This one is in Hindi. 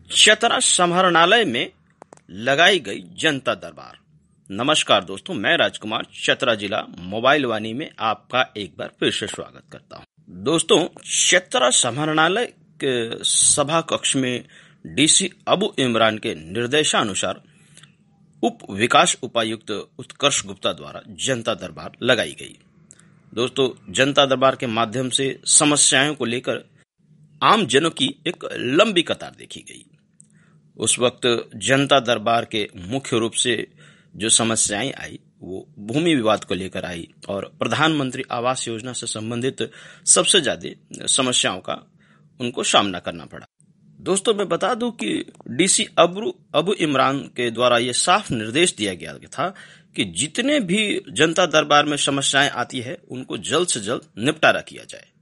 चतरा समाहरणालय में लगाई गई जनता दरबार। नमस्कार दोस्तों, मैं राजकुमार चतरा जिला मोबाइल वाणी में आपका एक बार फिर से स्वागत करता हूं। दोस्तों, चतरा समाहरणालय के सभा कक्ष में डीसी अबू इमरान के निर्देशानुसार उप विकास उपायुक्त उत्कर्ष गुप्ता द्वारा जनता दरबार लगाई गई। दोस्तों, जनता दरबार के माध्यम से समस्याओं को लेकर आम जनों की एक लंबी कतार देखी गई। उस वक्त जनता दरबार के मुख्य रूप से जो समस्याएं आई वो भूमि विवाद को लेकर आई और प्रधानमंत्री आवास योजना से संबंधित सबसे ज्यादा समस्याओं का उनको सामना करना पड़ा। दोस्तों, मैं बता दूं कि डीसी अबू इमरान के द्वारा ये साफ निर्देश दिया गया था कि जितने भी जनता दरबार में समस्याएं आती है उनको जल्द से जल्द निपटारा किया जाए।